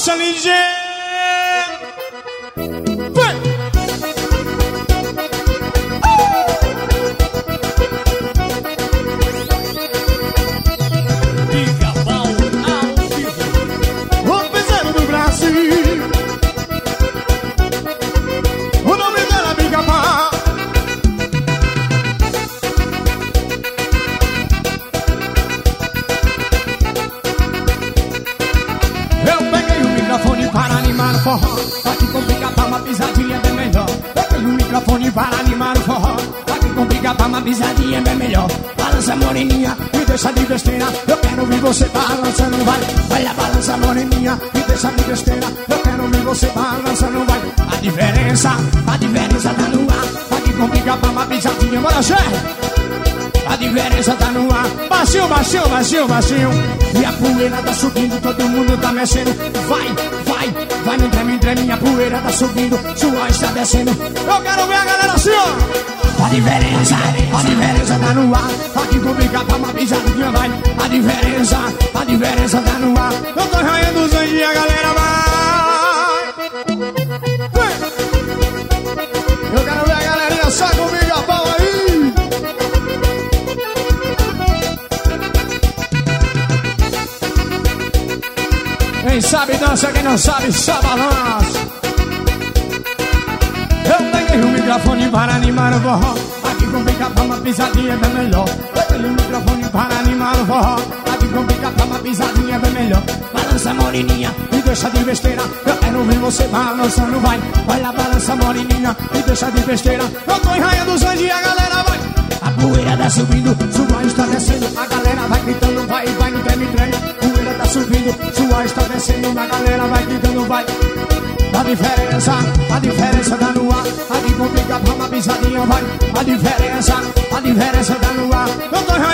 Força, Ligia! Pica-pau ao vivo. O piseiro do Brasil. O nome dela é Pica-pau. Eu peguei o microfone para animar o forró. Aqui com Pica-pau uma pisadinha bem melhor. Peguei o microfone para animar o forró. Aqui com Pica-pau uma pisadinha bem melhor. Balança moreninha, me deixa de besteira. Eu quero ouvir você balançando, vai. Vai a balança moreninha, me deixa de besteira. Eu quero ouvir você balançando, vai. A diferença tá no ar. Aqui com Pica-pau uma pisadinha, bora, chefe. A diferença tá no ar. Baixinho, baixinho, baixinho, baixinho. E a poeira tá subindo, todo mundo tá mexendo. Vai, vai, vai no treme, treme. A poeira tá subindo, suor está descendo. Eu quero ver a galera assim, ó. A diferença tá no ar. Aqui com Pica-pau uma pisadinha, vai. A diferença tá no ar. Eu tô arranhando os anjos e a galera vai. Eu quero ver a galerinha só com Pica-pau aí. Quem sabe dança, quem não sabe só balança. Eu peguei o microfone para animar o forró. Aqui com Pica-pau uma pisadinha bem melhor. Peguei o microfone para animar o forró. Aqui com Pica-pau uma pisadinha bem melhor. Balança moreninha, me deixa de besteira. Eu quero ouvir você balançando, vai. Vai lá, balança moreninha, me deixa de besteira. Eu tô em Rainha dos Anjos e a galera vai. A poeira tá subindo, suor está descendo. A galera vai gritando, vai, vai no treme, treme. Poeira tá subindo, suor está descendo. A galera vai gritando, vai. A diferença tá no ar. Aqui com Pica-pau uma pisadinha, vai. A diferença tá no ar. Eu tô